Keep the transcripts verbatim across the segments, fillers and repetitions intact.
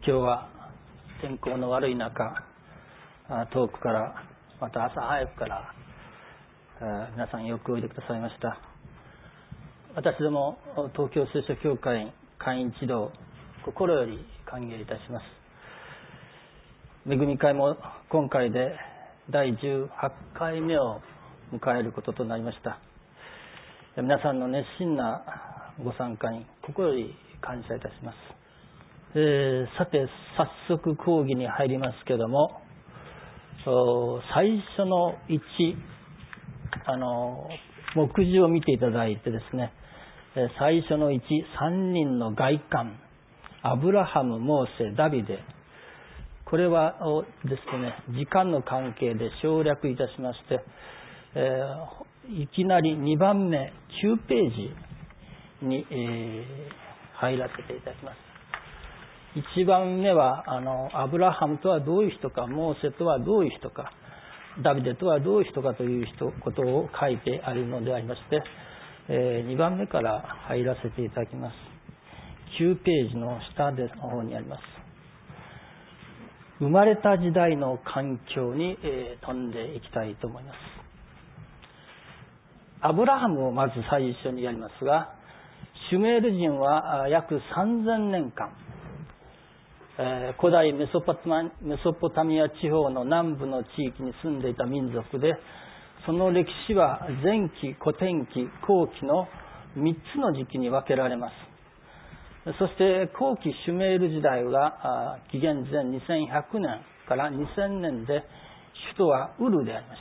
今日は天候の悪い中、遠くからまた朝早くから皆さんよくおいでくださいました。私ども東京聖書教会会員一同心より歓迎いたします。恵み会も今回でだいじゅうはちかいめを迎えることとなりました。皆さんの熱心なご参加に心より感謝いたします。えー、さて早速講義に入りますけども、最初のいちあの目次を見ていただいてですね、最初のいち、さんにんの外観、アブラハム、モーセ、ダビデ、これはですね、時間の関係で省略いたしまして、えー、いきなりにばんめきゅうページに、えー、入らせていただきます。いちばんめはあのアブラハムとはどういう人か、モーセとはどういう人か、ダビデとはどういう人かという人ことを書いてあるのでありまして、えー、にばんめから入らせていただきます。きゅうページの下の方にあります。生まれた時代の環境に、えー、飛んでいきたいと思います。アブラハムをまず最初にやりますが、シュメール人は約さんぜんねんかん、えー、古代メソポタミ、メソポタミア地方の南部の地域に住んでいた民族で、その歴史は前期、古典期、後期のみっつの時期に分けられます。そして後期シュメール時代が紀元前にせんひゃくねんからにせんねんで、首都はウルでありました。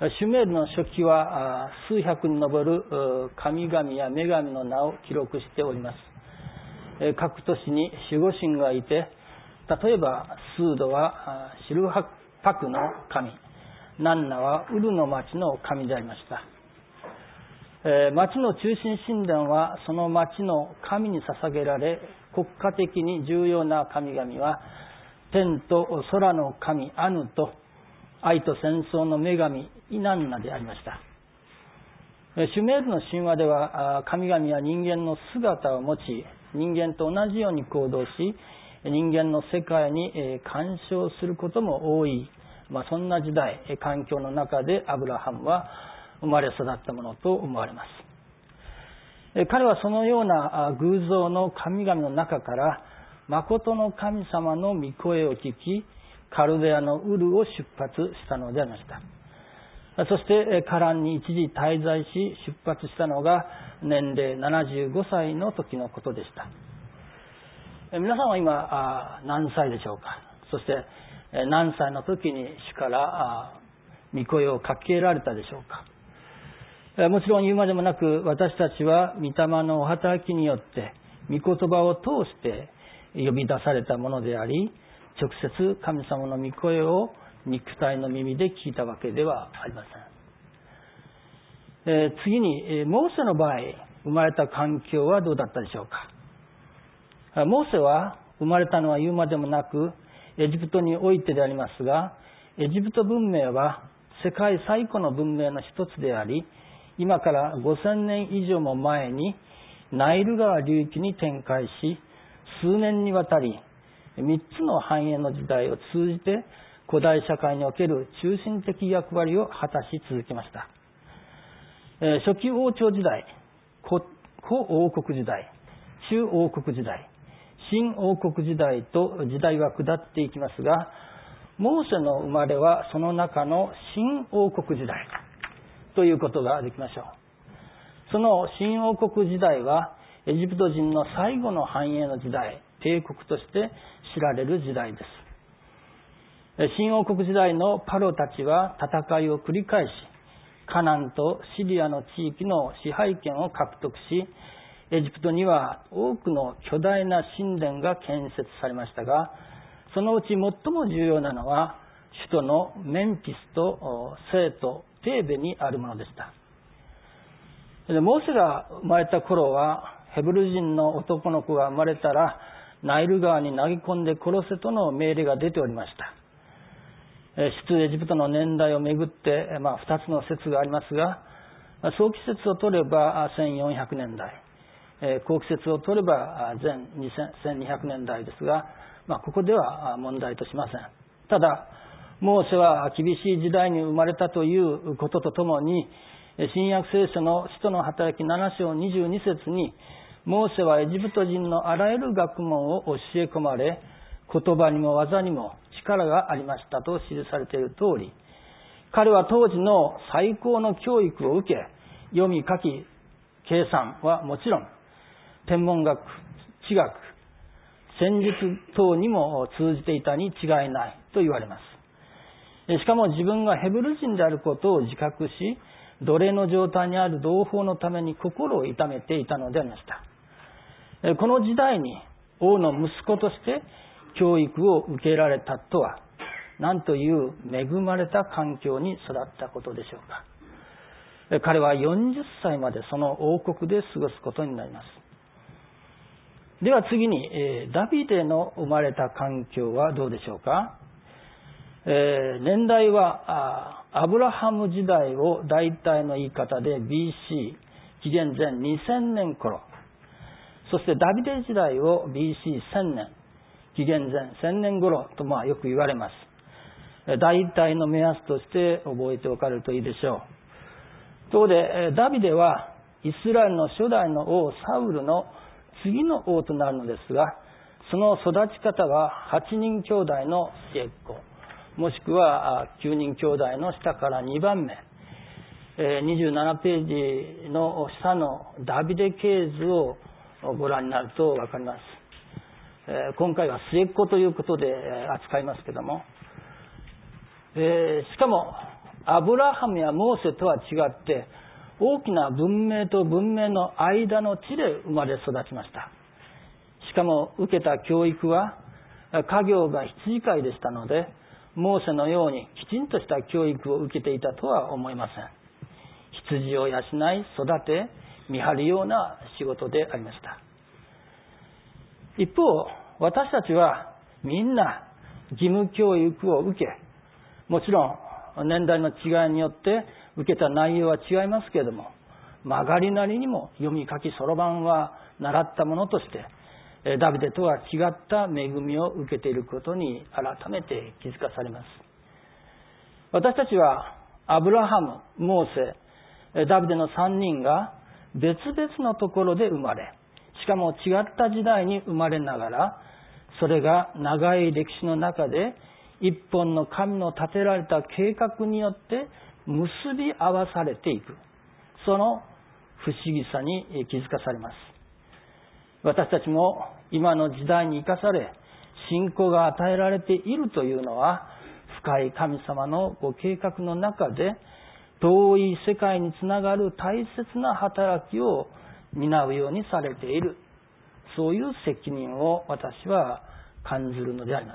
シュメールの書記は数百に上る神々や女神の名を記録しております。各都市に守護神がいて、例えばスードはシルハパクの神、ナンナはウルの町の神でありました。町の中心神殿はその町の神に捧げられ、国家的に重要な神々は天と空の神アヌと愛と戦争の女神イナンナでありました。シュメールの神話では神々は人間の姿を持ち、人間と同じように行動し、人間の世界に干渉することも多い、まあ、そんな時代環境の中でアブラハムは生まれ育ったものと思われます。彼はそのような偶像の神々の中から誠の神様の御声を聞き、カルデアのウルを出発したのでありました。そしてカランに一時滞在し、出発したのが年齢ななじゅうごさいの時のことでした。皆さんは今何歳でしょうか。そして何歳の時に主から御声をかけられたでしょうか。もちろん言うまでもなく、私たちは御霊のお働きによって御言葉を通して呼び出されたものであり、直接神様の御声を肉体の耳で聞いたわけではありません。えー、次にモーセの場合、生まれた環境はどうだったでしょうか。モーセは生まれたのは言うまでもなくエジプトにおいてでありますが、エジプト文明は世界最古の文明の一つであり、今からごせんねん以上も前にナイル川流域に展開し、数年にわたりみっつの繁栄の時代を通じて古代社会における中心的役割を果たし続けました。初期王朝時代、古王国時代、中王国時代、新王国時代と時代は下っていきますが、モーセの生まれはその中の新王国時代ということができましょう。その新王国時代はエジプト人の最後の繁栄の時代、帝国として知られる時代です。新王国時代のパロたちは戦いを繰り返し、カナンとシリアの地域の支配権を獲得し、エジプトには多くの巨大な神殿が建設されましたが、そのうち最も重要なのは首都のメンフィスと聖都テーベにあるものでした。でモーセが生まれた頃は、ヘブル人の男の子が生まれたらナイル川に投げ込んで殺せとの命令が出ておりました。出エジプトの年代をめぐって、まあ、ふたつの説がありますが、早期説を取ればせんよんひゃくねんだい、 後期説を取れば前せんにひゃくねんだいですが、まあ、ここでは問題としません。ただ、モーセは厳しい時代に生まれたということとともに、新約聖書の使徒の働きなな章にじゅうに節に、モーセはエジプト人のあらゆる学問を教え込まれ、言葉にも技にも力がありましたと記されている通り、彼は当時の最高の教育を受け、読み書き計算はもちろん、天文学、地学、戦術等にも通じていたに違いないと言われます。しかも自分がヘブル人であることを自覚し、奴隷の状態にある同胞のために心を痛めていたのでありました。この時代に王の息子として教育を受けられたとは、何という恵まれた環境に育ったことでしょうか。彼はよんじゅっさいまでその王国で過ごすことになります。では次に、ダビデの生まれた環境はどうでしょうか。えー、年代はアブラハム時代を大体の言い方で ビーシー 紀元前にせんねん頃、そしてダビデ時代を ビーシーせんねん、紀元前せんねん頃とまあよく言われます。大体の目安として覚えておかれるといいでしょう。ところでダビデはイスラエルの初代の王サウルの次の王となるのですが、その育ち方ははちにん兄弟の末っ子、もしくはきゅうにん兄弟の下からにばんめ、にじゅうななページの下のダビデ系図をご覧になると分かります。今回は末っ子ということで扱いますけども、しかもアブラハムやモーセとは違って大きな文明と文明の間の地で生まれ育ちました。しかも受けた教育は家業が羊飼いでしたので、モーセのようにきちんとした教育を受けていたとは思いません。羊を養い育て見張るような仕事でありました。一方、私たちはみんな義務教育を受け、もちろん年代の違いによって受けた内容は違いますけれども、曲がりなりにも読み書きそろばんは習ったものとしてダビデとは違った恵みを受けていることに改めて気づかされます。私たちはアブラハム、モーセ、ダビデのさんにんが別々のところで生まれ、しかも違った時代に生まれながら、それが長い歴史の中で一本の神の立てられた計画によって結び合わされていく、その不思議さに気づかされます。私たちも今の時代に生かされ、信仰が与えられているというのは、深い神様のご計画の中で遠い世界につながる大切な働きを担うようにされている、そういう責任を私は感じるのであります。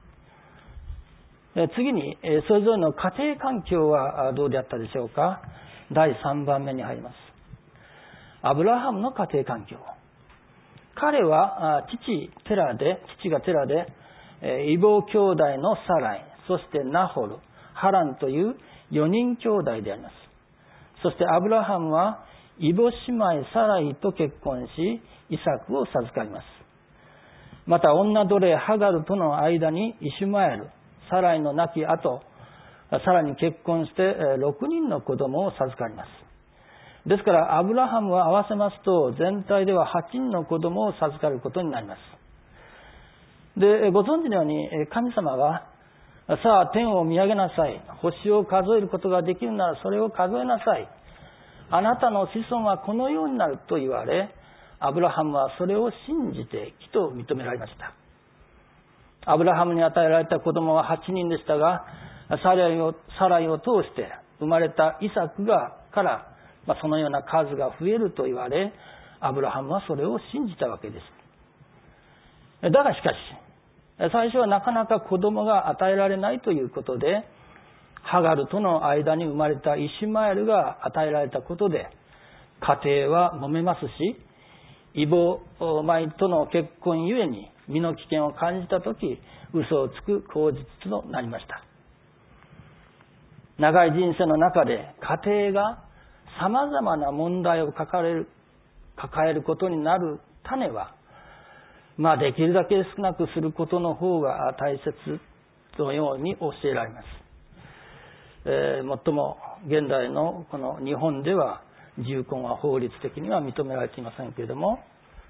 次に、それぞれの家庭環境はどうであったでしょうか。だいさんばんめに入ります。アブラハムの家庭環境。彼は父テラで、父がテラで、異母兄弟のサライ、そしてナホル、ハランというよにん兄弟であります。そしてアブラハムは異母姉妹サライと結婚し、イサクを授かります。また女奴隷ハガルとの間にイシュマエル、サライの亡き後、さらに結婚してろくにんの子供を授かります。ですからアブラハムは合わせますと全体でははちにんの子供を授かることになります。で、ご存知のように神様は、さあ天を見上げなさい、星を数えることができるならそれを数えなさい、あなたの子孫はこのようになると言われ、アブラハムはそれを信じて義と認められました。アブラハムに与えられた子供ははちにんでしたが、サライを、サライを通して生まれたイサクがから、まあ、そのような数が増えると言われ、アブラハムはそれを信じたわけです。だがしかし、最初はなかなか子供が与えられないということで、ハガルとの間に生まれたイシュマエルが与えられたことで、家庭は揉めますし、異母米との結婚ゆえに身の危険を感じたとき、嘘をつく口実となりました。長い人生の中で家庭が様々な問題を抱える、 抱えることになる種は、まあできるだけ少なくすることの方が大切のように教えられます。えー、もっとも現代のこの日本では重婚は法律的には認められていませんけれども、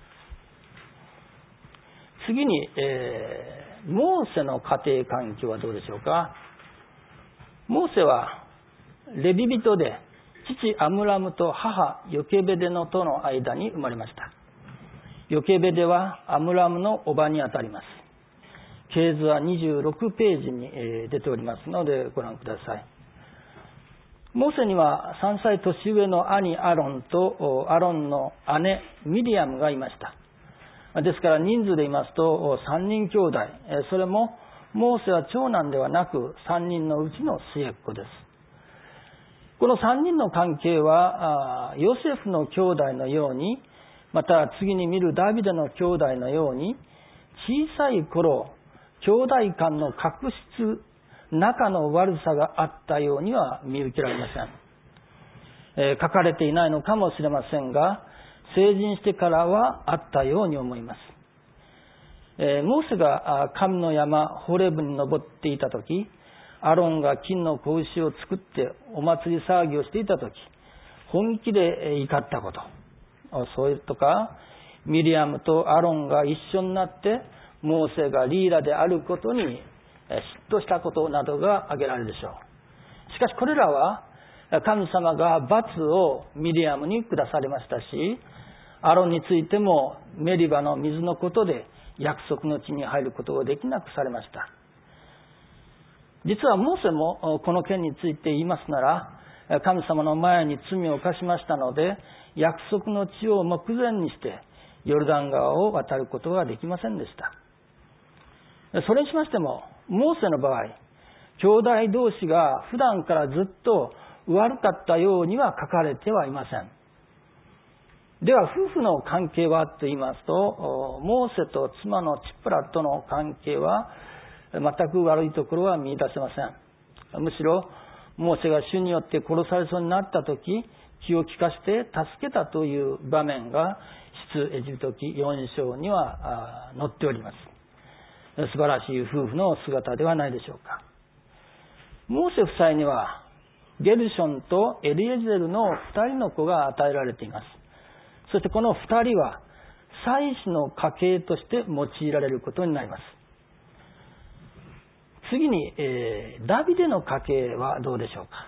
次に、えー、モーセの家庭環境はどうでしょうか。モーセはレビ人で父アムラムと母ヨケベデのとの間に生まれました。ヨケベデはアムラムの叔母にあたります。系図はにじゅうろくページに出ておりますのでご覧ください。モーセにはさんさい年上の兄アロンとアロンの姉ミリアムがいました。ですから人数で言いますとさんにん兄弟、それもモーセは長男ではなくさんにんのうちの末っ子です。このさんにんの関係はヨセフの兄弟のように、また次に見るダビデの兄弟のように、小さい頃兄弟間の確執、仲の悪さがあったようには見受けられません。えー、書かれていないのかもしれませんが、成人してからはあったように思います。えー、モーセが神の山ホレブに登っていたとき、アロンが金の子牛を作ってお祭り騒ぎをしていたとき、本気で怒ったこと、そういうとか、ミリアムとアロンが一緒になってモーセがリーダーであることに嫉妬したことなどが挙げられるでしょう。しかしこれらは神様が罰をミリアムに下されましたし、アロンについてもメリバの水のことで約束の地に入ることができなくされました。実はモーセもこの件について言いますなら、神様の前に罪を犯しましたので、約束の地を目前にしてヨルダン川を渡ることができませんでした。それにしましても、モーセの場合、兄弟同士が普段からずっと悪かったようには書かれてはいません。では夫婦の関係はと言いますと、モーセと妻のチプラとの関係は全く悪いところは見出せません。むしろモーセが主によって殺されそうになったとき、気を利かして助けたという場面が出エジプト記よん章には載っております。素晴らしい夫婦の姿ではないでしょうか。モーセ夫妻にはゲルションとエリエゼルの二人の子が与えられています。そしてこの二人は祭司の家系として用いられることになります。次に、えー、ダビデの家系はどうでしょうか。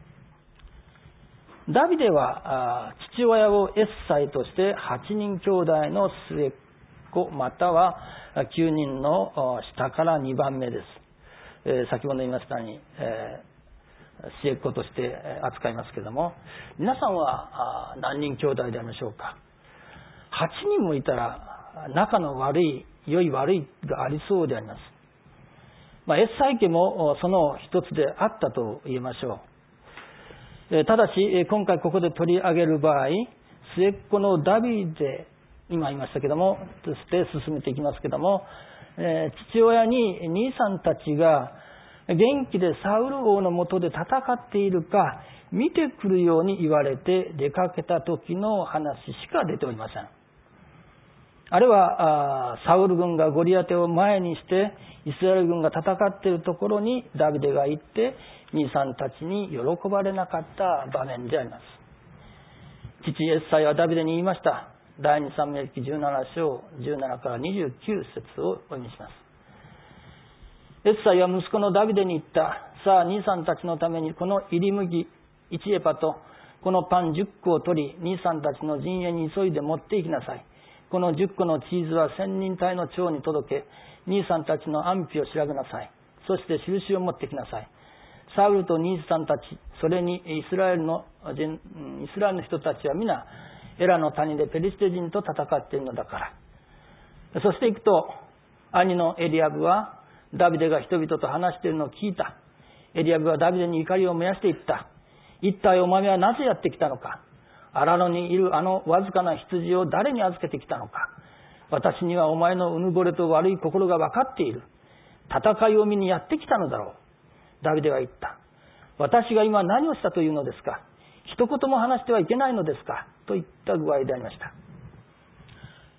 ダビデは父親をエッサイとしてはちにん兄弟の末っ子またはきゅうにんの下からにばんめです。えー、先ほど言いましたように、えー、末っ子として扱いますけれども、皆さんは何人兄弟でありましょうか。はちにんもいたら仲の悪い良い悪いがありそうであります。まあ、エッサイ家もその一つであったと言えましょう。ただし今回ここで取り上げる場合、末っ子のダビデ、今言いましたけども、そして進めていきますけども、えー、父親に兄さんたちが元気でサウル王の下で戦っているか見てくるように言われて出かけた時の話しか出ておりません。あれはサウル軍がゴリアテを前にしてイスラエル軍が戦っているところにダビデが行って兄さんたちに喜ばれなかった場面であります。父エッサイはダビデに言いました。第二サムエル記じゅうなな章じゅうななからにじゅうきゅう節をお読みします。エッサイは息子のダビデに言った。さあ兄さんたちのためにこの入り麦いちエパとこのパンじゅっこを取り兄さんたちの陣営に急いで持って行きなさい。このじゅっこのチーズは千人隊の長に届け、兄さんたちの安否を調べなさい。そして印を持ってきなさい。サウルと兄さんたち、それにイスラエルのイスラエルの人たちは皆エラの谷でペリシテ人と戦っているのだから。そして行くと、兄のエリアブはダビデが人々と話しているのを聞いた。エリアブはダビデに怒りを燃やしていった。一体お前はなぜやってきたのか。荒野にいるあのわずかな羊を誰に預けてきたのか。私にはお前のうぬぼれと悪い心が分かっている。戦いを見にやってきたのだろう。ダビデは言った。私が今何をしたというのですか。一言も話してはいけないのですか。といった具合でありました。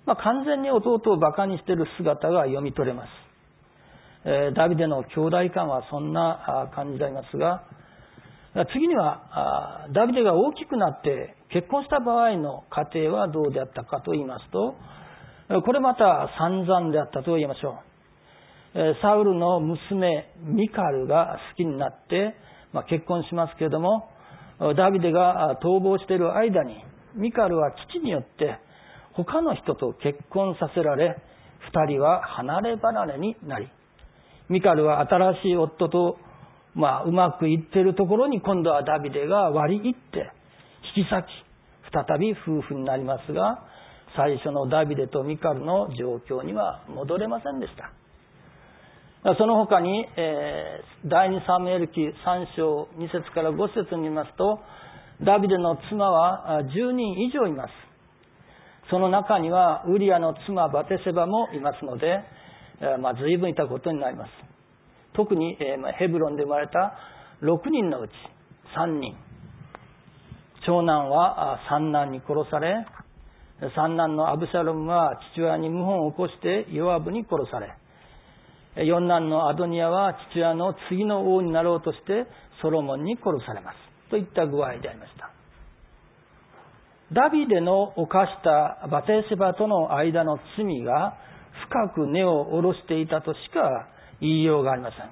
まあ、完全に弟を馬鹿にしている姿が読み取れます。えー、ダビデの兄弟間はそんな感じでありますが、次にはダビデが大きくなって結婚した場合の家庭はどうであったかと言いますと、これまた散々であったと言いましょう。サウルの娘ミカルが好きになって、まあ、結婚しますけれども、ダビデが逃亡している間にミカルは父によって他の人と結婚させられ、二人は離れ離れになり、ミカルは新しい夫と、まあ、うまくいっているところに今度はダビデが割り入って引き裂き、再び夫婦になりますが、最初のダビデとミカルの状況には戻れませんでした。その他に、えー、第二サムエル記さん章に節からご節に見ますと、ダビデの妻はじゅうにん以上います。その中にはウリアの妻バテセバもいますので、えーまあ、随分いたことになります。特に、えー、ヘブロンで生まれたろくにんのうちさんにん、長男は三男に殺され、三男のアブシャロムは父親に謀反を起こしてヨアブに殺され、四男のアドニヤは父親の次の王になろうとしてソロモンに殺されますといった具合でありました。ダビデの犯したバテシバとの間の罪が深く根を下ろしていたとしか言いようがありません。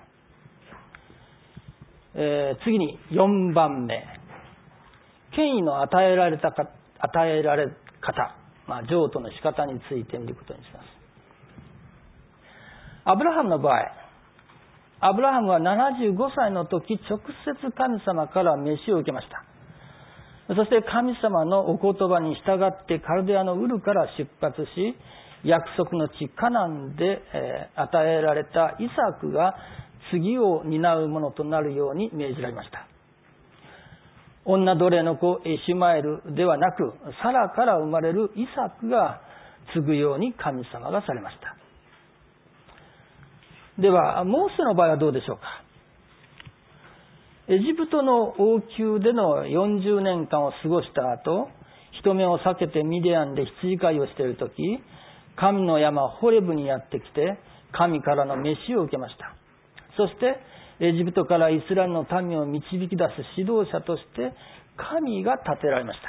えー、次によんばんめ、権威の与えられたか与えられ方、まあ、譲渡の仕方について見ることにします。アブラハムの場合、アブラハムはななじゅうごさいの時、直接神様から召しを受けました。そして神様のお言葉に従ってカルデアのウルから出発し、約束の地カナンで、えー、与えられたイサクが次を担うものとなるように命じられました。女奴隷の子イシュマエルではなく、サラから生まれるイサクが継ぐように神様がされました。ではモーセの場合はどうでしょうか。エジプトの王宮でのよんじゅうねんかんを過ごした後、人目を避けてミディアンで羊飼いをしているとき、神の山ホレブにやってきて神からの召しを受けました。そしてエジプトからイスラエルの民を導き出す指導者として神が立てられました。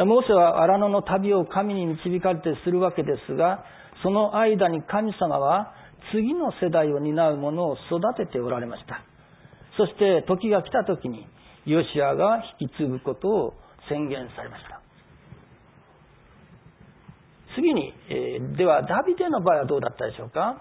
モーセは荒野の旅を神に導かれてするわけですが、その間に神様は次の世代を担う者を育てておられました。そして時が来た時にヨシュアが引き継ぐことを宣言されました。次に、えー、ではダビデの場合はどうだったでしょうか。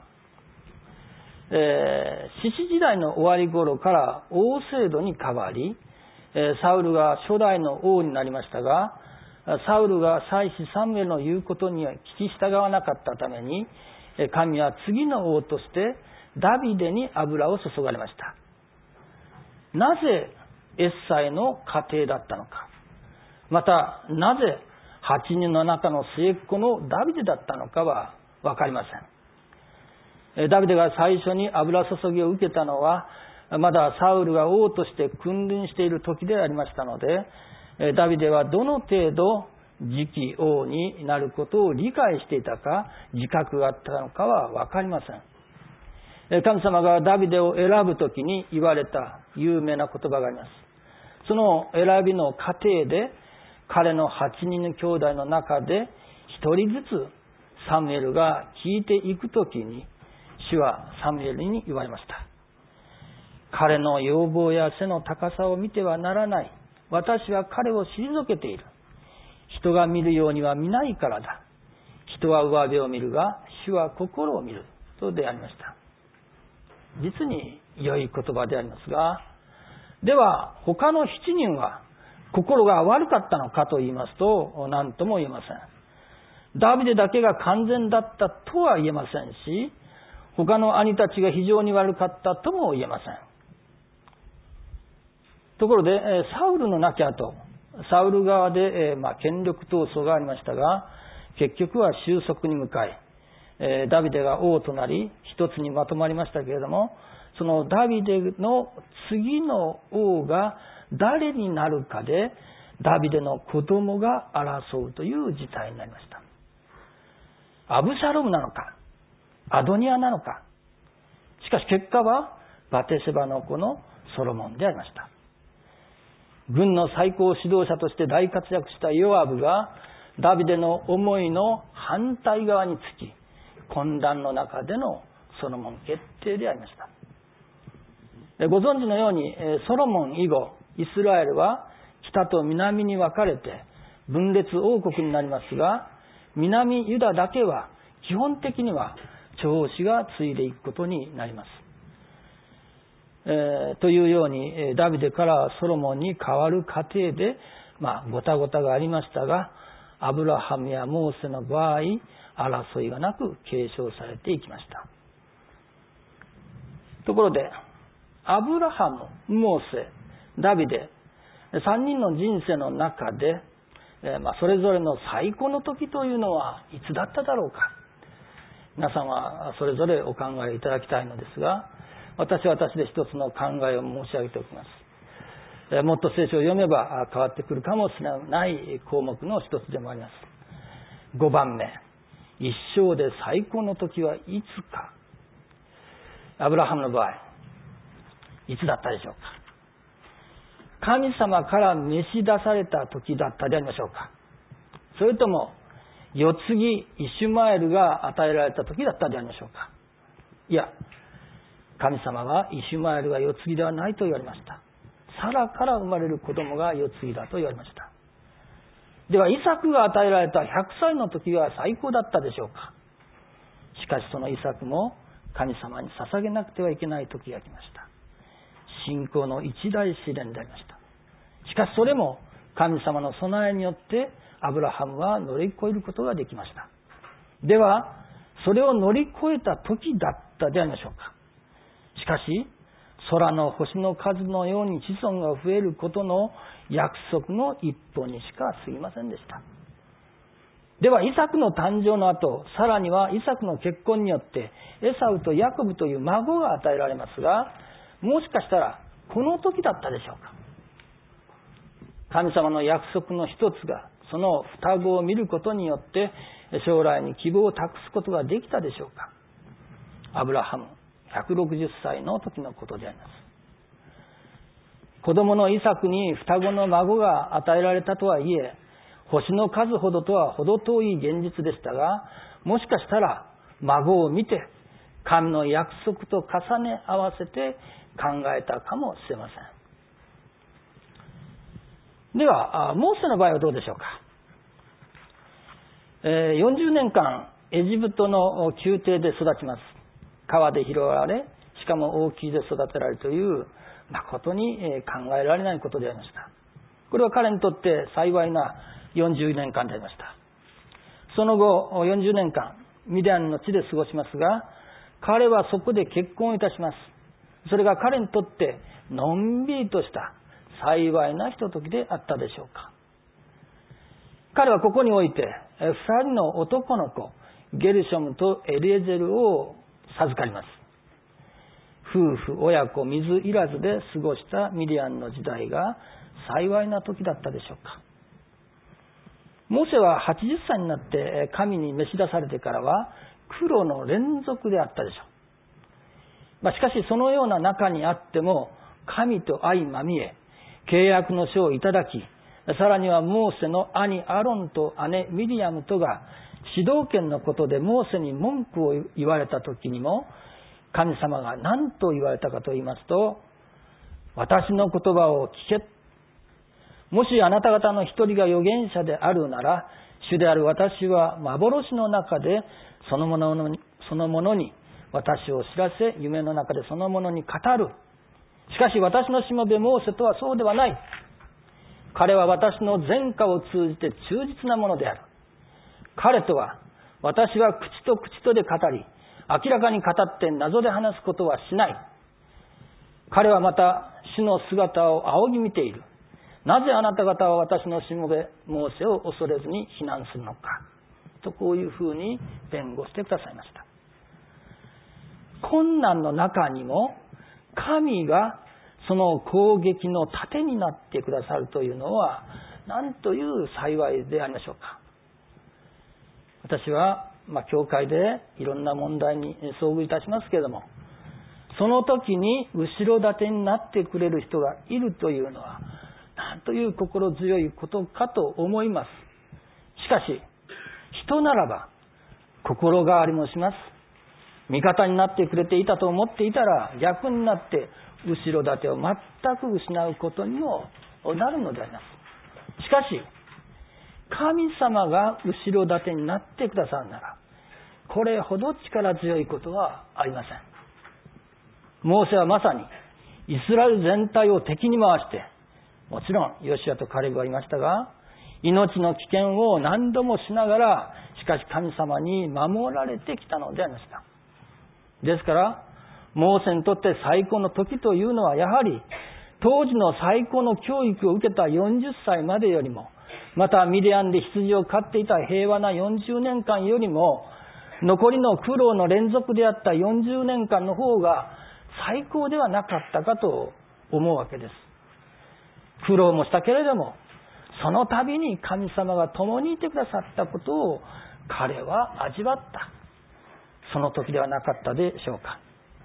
えー、獅子時代の終わり頃から王制度に変わり、えー、サウルが初代の王になりましたが、サウルが祭司サムエルの言うことには聞き従わなかったために、神は次の王としてダビデに油を注がれました。なぜエッサイの家庭だったのか、またなぜはちにんの中の末っ子のダビデだったのかは分かりません。ダビデが最初に油注ぎを受けたのはまだサウルが王として君臨している時でありましたので、ダビデはどの程度次期王になることを理解していたか、自覚があったのかは分かりません。神様がダビデを選ぶときに言われた有名な言葉があります。その選びの過程で、彼のはちにんの兄弟の中で一人ずつサムエルが聞いていくときに、主はサムエルに言われました。彼の容貌や背の高さを見てはならない。私は彼を退けている。人が見るようには見ないからだ。人は上辺を見るが、主は心を見る。とでありました。実に良い言葉でありますが、では他のしちにんは心が悪かったのかと言いますと、何とも言えません。ダビデだけが完全だったとは言えませんし、他の兄たちが非常に悪かったとも言えません。ところでサウルの亡き後、サウル側で、まあ、権力闘争がありましたが、結局は収束に向かい、ダビデが王となり一つにまとまりましたけれども、そのダビデの次の王が誰になるかでダビデの子供が争うという事態になりました。 アブシャロムなのか、アドニアなのか。しかし結果はバテシェバの子のソロモンでありました。軍の最高指導者として大活躍したヨアブがダビデの思いの反対側につき、混乱の中でのソロモン決定でありました。ご存知のようにソロモン以後、イスラエルは北と南に分かれて分裂王国になりますが、南ユダだけは基本的には長子が継いでいくことになります。えー、というようにダビデからソロモンに変わる過程で、まあ、ごたごたがありましたが、アブラハムやモーセの場合、争いがなく継承されていきました。ところで、アブラハム、モーセ、ダビデ、さんにんの人生の中で、えーまあ、それぞれの最高の時というのはいつだっただろうか。皆さんはそれぞれお考えいただきたいのですが、私は私で一つの考えを申し上げておきます。もっと聖書を読めば変わってくるかもしれない項目の一つでもあります。ごばんめ、一生で最高の時はいつか。アブラハムの場合、いつだったでしょうか。神様から召し出された時だったでありましょうか。それとも世継ぎイシュマエルが与えられた時だったでありましょうか。いや、神様はイシュマエルが世継ぎではないと言われました。サラから生まれる子供が世継ぎだと言われました。ではイサクが与えられたひゃくさいの時が最高だったでしょうか。しかしそのイサクも神様に捧げなくてはいけない時が来ました。信仰の一大試練でありました。しかしそれも神様の備えによってアブラハムは乗り越えることができました。ではそれを乗り越えた時だったでありましょうか。しかし空の星の数のように子孫が増えることの約束の一歩にしか過ぎませんでした。ではイサクの誕生の後、さらにはイサクの結婚によってエサウとヤコブという孫が与えられますが、もしかしたらこの時だったでしょうか。神様の約束の一つがその双子を見ることによって将来に希望を託すことができたでしょうか。アブラハムひゃくろくじゅっさいの時のことであります。子供のイサクに双子の孫が与えられたとはいえ、星の数ほどとは程遠い現実でしたが、もしかしたら孫を見て神の約束と重ね合わせて考えたかもしれません。ではモーセの場合はどうでしょうか。よんじゅうねんかんエジプトの宮廷で育ちます。川で拾われ、しかも大きいで育てられるという誠に考えられないことでありました。これは彼にとって幸いなよんじゅうねんかんでありました。その後よんじゅうねんかんミディアンの地で過ごしますが、彼はそこで結婚いたします。それが彼にとってのんびりとした幸いなひとときであったでしょうか。彼はここにおいてふたりの男の子ゲルショムとエリエゼルを授かります。夫婦親子水入らずで過ごしたミディアンの時代が幸いな時だったでしょうか。モーセははちじゅっさいになって神に召し出されてからは苦労の連続であったでしょう。まあ、しかしそのような中にあっても神と相まみえ契約の書をいただき、さらにはモーセの兄アロンと姉ミリアムとが指導権のことでモーセに文句を言われた時にも、神様が何と言われたかと言いますと、私の言葉を聞け。もしあなた方の一人が預言者であるなら、主である私は幻の中でそのものに、そのものに私を知らせ、夢の中でそのものに語る。しかし私のしもべモーセとはそうではない。彼は私の前科を通じて忠実なものである。彼とは私は口と口とで語り、明らかに語って謎で話すことはしない。彼はまた主の姿を仰ぎ見ている。なぜあなた方は私のしもべモーセを恐れずに非難するのか。とこういうふうに弁護してくださいました。困難の中にも神がその攻撃の盾になってくださるというのは何という幸いでありましょうか。私はまあ、教会でいろんな問題に遭遇いたしますけれども、その時に後ろ盾になってくれる人がいるというのは、なんという心強いことかと思います。しかし、人ならば心変わりもします。味方になってくれていたと思っていたら、逆になって後ろ盾を全く失うことにもなるのであります。しかし、神様が後ろ盾になってくださるなら、これほど力強いことはありません。モーセはまさにイスラエル全体を敵に回して、もちろんヨシュアとカレブはいましたが、命の危険を何度もしながら、しかし神様に守られてきたのでありました。ですから、モーセにとって最高の時というのは、やはり当時の最高の教育を受けたよんじゅっさいまでよりも、またミディアンで羊を飼っていた平和なよんじゅうねんかんよりも、残りの苦労の連続であったよんじゅうねんかんの方が最高ではなかったかと思うわけです。苦労もしたけれども、その度に神様が共にいてくださったことを彼は味わった、その時ではなかったでしょうか。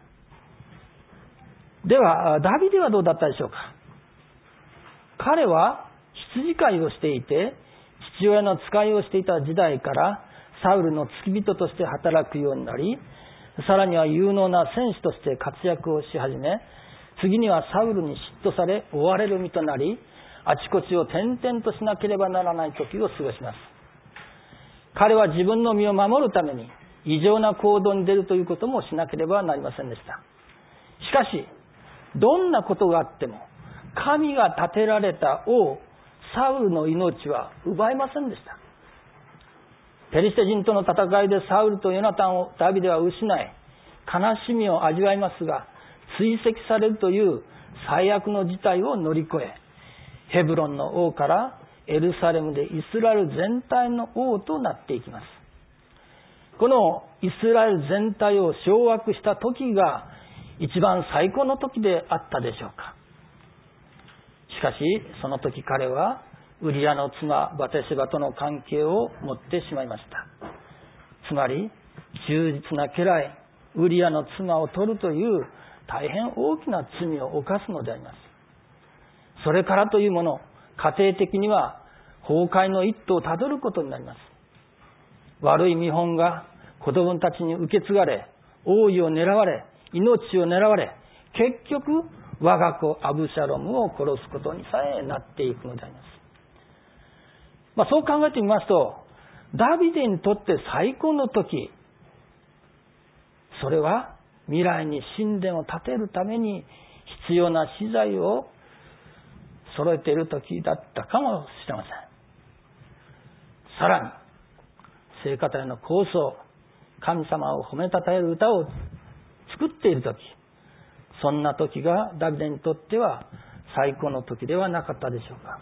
ではダビデはどうだったでしょうか。彼は羊飼いをしていて、父親の使いをしていた時代からサウルの付き人として働くようになり、さらには有能な戦士として活躍をし始め、次にはサウルに嫉妬され追われる身となり、あちこちを転々としなければならない時を過ごします。彼は自分の身を守るために異常な行動に出るということもしなければなりませんでした。しかし、どんなことがあっても神が立てられた王サウルの命は奪いませんでした。ペリシテ人との戦いでサウルとヨナタンをダビデは失い、悲しみを味わいますが、追跡されるという最悪の事態を乗り越え、ヘブロンの王からエルサレムでイスラエル全体の王となっていきます。このイスラエル全体を掌握した時が一番最高の時であったでしょうか。しかしその時彼はウリアの妻バテシバとの関係を持ってしまいました。つまり忠実な家来ウリアの妻を取るという大変大きな罪を犯すのであります。それからというもの、家庭的には崩壊の一途をたどることになります。悪い見本が子供たちに受け継がれ、王位を狙われ、命を狙われ、結局我が子アブシャロムを殺すことにさえなっていくのであります。まあ、そう考えてみますと、ダビデにとって最高の時、それは未来に神殿を建てるために必要な資材を揃えている時だったかもしれません。さらに聖歌隊の構想、神様を褒めたたえる歌を作っている時、そんな時がダビデにとっては最高の時ではなかったでしょうか。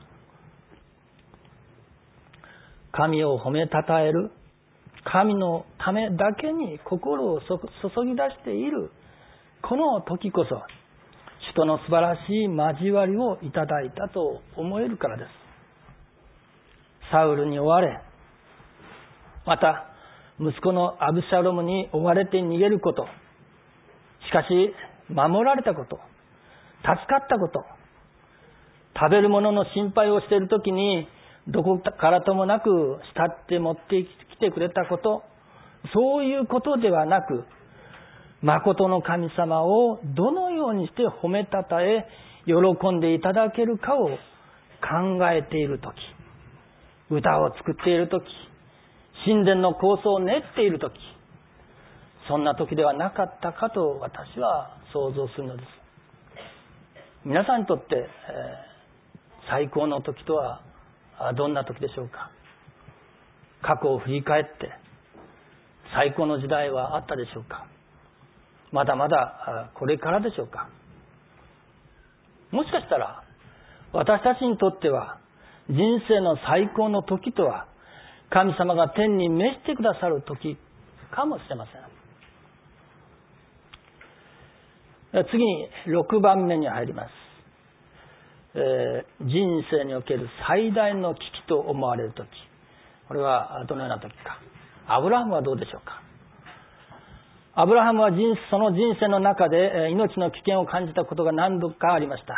神を褒めたたえる、神のためだけに心を注ぎ出しているこの時こそ、主との素晴らしい交わりをいただいたと思えるからです。サウルに追われ、また息子のアブシャロムに追われて逃げること、しかし守られたこと、助かったこと、食べるものの心配をしているときにどこからともなく慕って持ってきてくれたこと、そういうことではなく、誠の神様をどのようにして褒めたたえ喜んでいただけるかを考えているとき、歌を作っているとき、神殿の構想を練っているとき、そんな時ではなかったかと私は想像するのです。皆さんにとって、えー、最高の時とはどんな時でしょうか。過去を振り返って最高の時代はあったでしょうか。まだまだこれからでしょうか。もしかしたら私たちにとっては人生の最高の時とは神様が天に召してくださる時かもしれません。次にろくばんめに入ります。えー、人生における最大の危機と思われる時、これはどのような時か。 アブラハムはどうでしょうか。アブラハムは人その人生の中で命の危険を感じたことが何度かありました。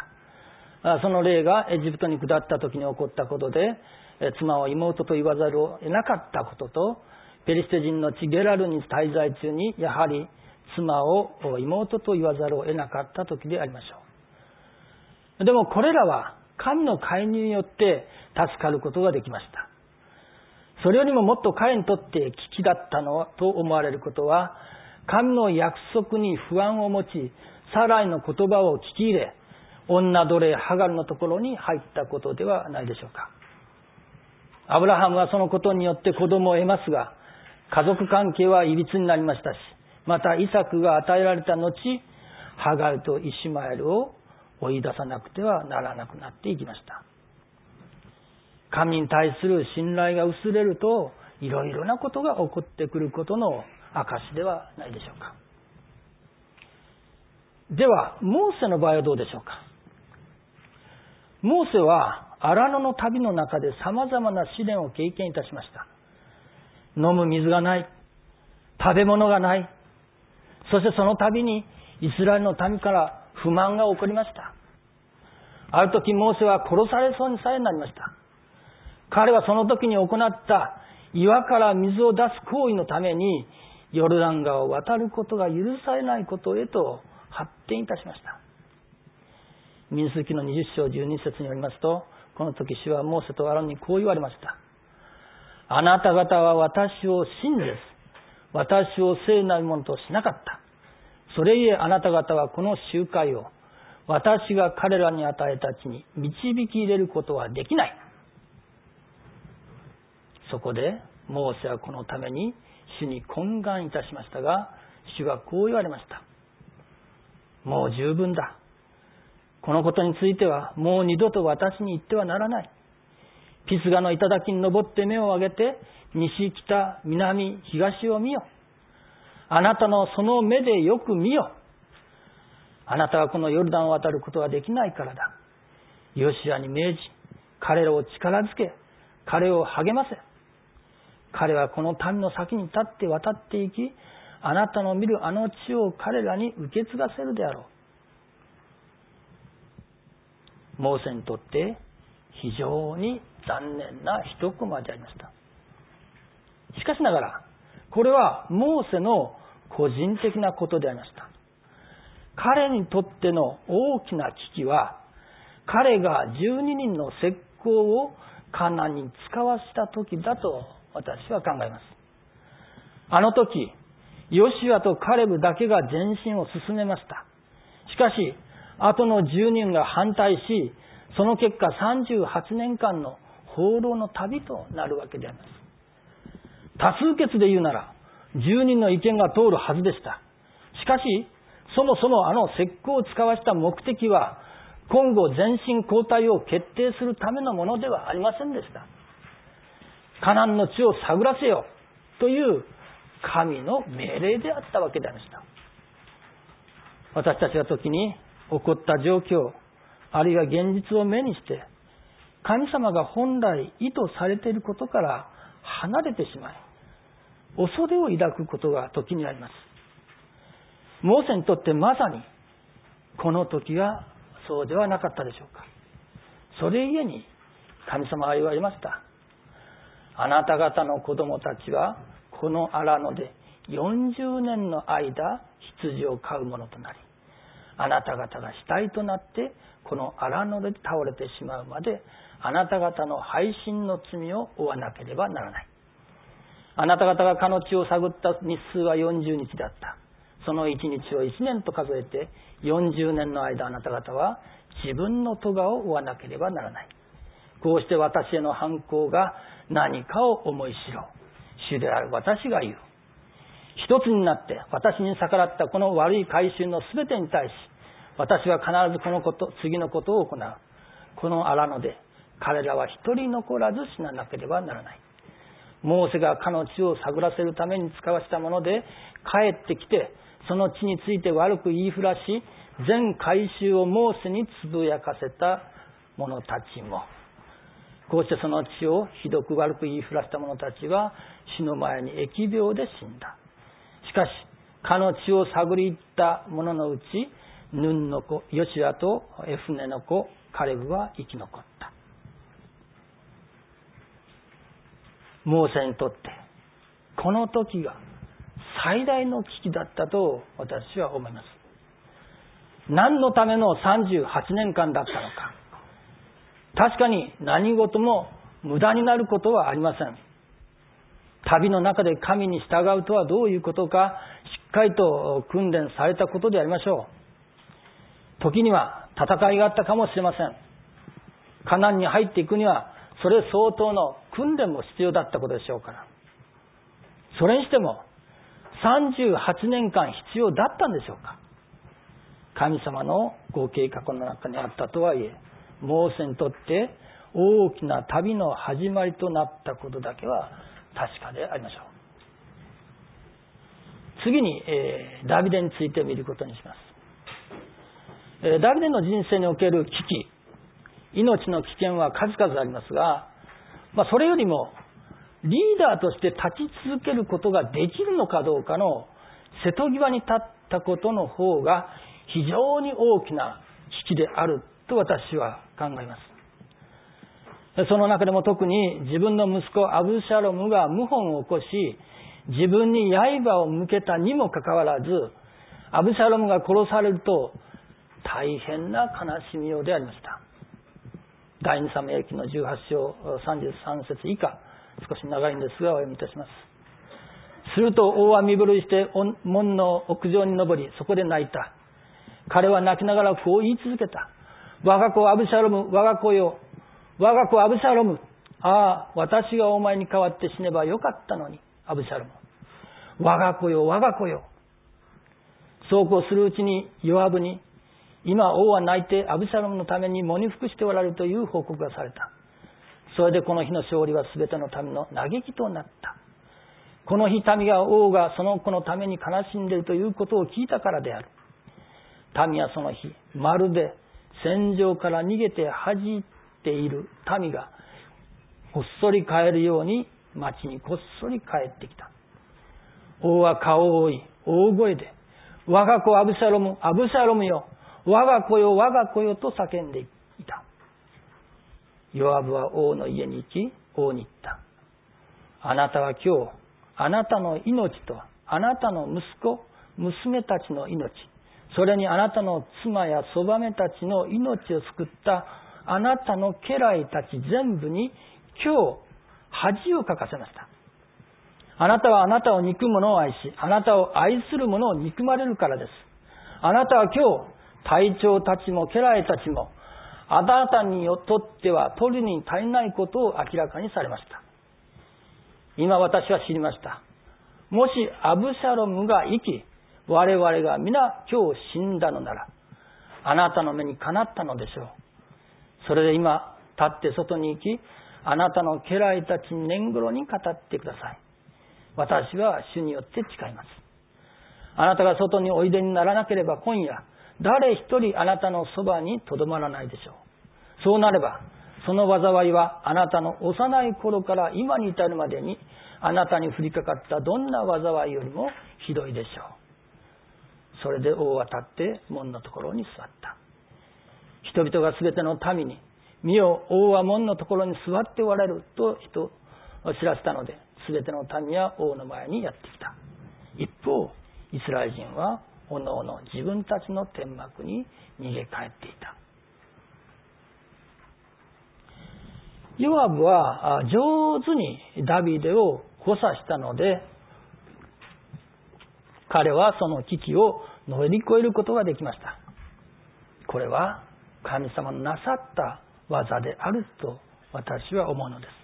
その例がエジプトに下った時に起こったことで、妻を妹と言わざるを得なかったことと、ペリシテ人の地ゲラルに滞在中にやはり妻を妹と言わざるを得なかった時でありましょう。でもこれらは神の介入によって助かることができました。それよりももっと彼にとって危機だったのと思われることは、神の約束に不安を持ち、サライの言葉を聞き入れ、女奴隷ハガルのところに入ったことではないでしょうか。アブラハムはそのことによって子供を得ますが、家族関係はいびつになりましたし、またイサクが与えられた後、ハガルとイシュマエルを追い出さなくてはならなくなっていきました。神に対する信頼が薄れると、いろいろなことが起こってくることの証ではないでしょうか。では、モーセの場合はどうでしょうか。モーセは荒野の旅の中で様々な試練を経験いたしました。飲む水がない、食べ物がない、そしてその度にイスラエルの民から不満が起こりました。ある時モーセは殺されそうにさえなりました。彼はその時に行った岩から水を出す行為のためにヨルダン川を渡ることが許されないことへと発展いたしました。民数記のにじゅっ章じゅうに節によりますと、この時主はモーセとアロンにこう言われました。あなた方は私を信じず、私を聖なるものとしなかった。それゆえあなた方はこの集会を私が彼らに与えた地に導き入れることはできない。そこでモーセはこのために主に懇願いたしましたが、主はこう言われました。もう十分だ。このことについてはもう二度と私に言ってはならない。ピスガの頂に登って目を上げて西、北、南、東を見よ。あなたのその目でよく見よ。あなたはこのヨルダンを渡ることはできないからだ。ヨシアに命じ、彼らを力づけ、彼を励ませ。彼はこの民の先に立って渡っていき、あなたの見るあの地を彼らに受け継がせるであろう。モーセにとって非常に残念な一コマでありました。しかしながら、これはモーセの個人的なことでありました。彼にとっての大きな危機は、彼がじゅうににんの石膏をカナンに使わせた時だと私は考えます。あの時、ヨシアとカレブだけが前進を進めました。しかし、後のじゅうにんが反対し、その結果さんじゅうはちねんかんの放浪の旅となるわけであります。多数決で言うなら、じゅうにんの意見が通るはずでした。しかし、そもそもあの石膏を使わせた目的は、今後前進後退を決定するためのものではありませんでした。カナンの地を探らせよという神の命令であったわけでありました。私たちは時に起こった状況、あるいは現実を目にして、神様が本来意図されていることから離れてしまい、恐れを抱くことが時にあります。モーセにとってまさにこの時はそうではなかったでしょうか。それゆえに神様は言われました。あなた方の子供たちはこの荒野でよんじゅうねんの間羊を飼うものとなり、あなた方が死体となってこの荒野で倒れてしまうまであなた方の背信の罪を負わなければならない。あなた方がかの地を探った日数はよんじゅうにちであった。そのいちにちをいちねんと数えてよんじゅうねんの間あなた方は自分の咎を負わなければならない。こうして私への反抗が何かを思い知ろう。主である私が言う。一つになって私に逆らったこの悪い改宗のすべてに対し、私は必ずこのこと、次のことを行う。この荒野で彼らは一人残らず死ななければならない。モーセがかの地を探らせるために使わせたもので、帰ってきてその地について悪く言いふらし、全改宗をモーセにつぶやかせた者たちも、 こうしてその血をひどく悪く言いふらした者たちは死の前に疫病で死んだ。しかし彼の血を探り入った者のうち、ヌンの子ヨシアとエフネの子カレブは生き残った。モーセにとってこの時が最大の危機だったと私は思います。何のためのさんじゅうはちねんかんだったのか。確かに何事も無駄になることはありません。旅の中で神に従うとはどういうことか、しっかりと訓練されたことでありましょう。時には戦いがあったかもしれません。カナンに入っていくにはそれ相当の訓練も必要だったことでしょうから。それにしてもさんじゅうはちねんかん必要だったんでしょうか。神様のご計画の中にあったとはいえ、モーセにとって大きな旅の始まりとなったことだけは確かでありましょう。次に、えー、ダビデについて見ることにします。えー、ダビデの人生における危機、命の危険は数々ありますが、まあ、それよりもリーダーとして立ち続けることができるのかどうかの瀬戸際に立ったことの方が非常に大きな危機であると私は考えます。その中でも特に自分の息子アブシャロムが謀反を起こし、自分に刃を向けたにもかかわらず、アブシャロムが殺されると大変な悲しみようでありました。第二サムエル記のじゅうはち章さんじゅうさん節以下、少し長いんですがお読みいたします。すると王は身震いして門の屋上に登り、そこで泣いた。彼は泣きながらこう言い続けた。我が子アブシャロム、我が子よ、我が子アブシャロム。ああ、私がお前に代わって死ねばよかったのに、アブシャロム。我が子よ、我が子よ。そうこうするうちにヨアブに、今王は泣いてアブシャロムのために喪に服しておられるという報告がされた。それでこの日の勝利はすべての民の嘆きとなった。この日民が王がその子のために悲しんでいるということを聞いたからである。民はその日、まるで戦場から逃げて恥じている民がこっそり帰るように町にこっそり帰ってきた。王は顔を覆い、大声で、我が子アブシャロム、アブシャロムよ、我が子よ、我が子よと叫んでいた。ヨアブは王の家に行き、王に言った。あなたは今日、あなたの命と、あなたの息子、娘たちの命、それにあなたの妻やそばめたちの命を救ったあなたの家来たち全部に今日恥をかかせました。あなたはあなたを憎む者を愛し、あなたを愛する者を憎まれるからです。あなたは今日隊長たちも家来たちもあなたにとっては取るに足りないことを明らかにされました。今私は知りました。もしアブシャロムが生き、我々が皆今日死んだのなら、あなたの目にかなったのでしょう。それで今立って外に行き、あなたの家来たちに年頃に語ってください。私は主によって誓います。あなたが外においでにならなければ今夜、誰一人あなたのそばにとどまらないでしょう。そうなれば、その災いはあなたの幼い頃から今に至るまでにあなたに降りかかったどんな災いよりもひどいでしょう。それで王は立って門のところに座った。人々がすべての民に、見よ、王は門のところに座っておられると人を知らせたので、すべての民は王の前にやってきた。一方、イスラエル人はおのおの自分たちの天幕に逃げ帰っていた。ヨアブは上手にダビデを補佐したので、彼はその危機を乗り越えることができました。これは神様のなさった技であると私は思うのです。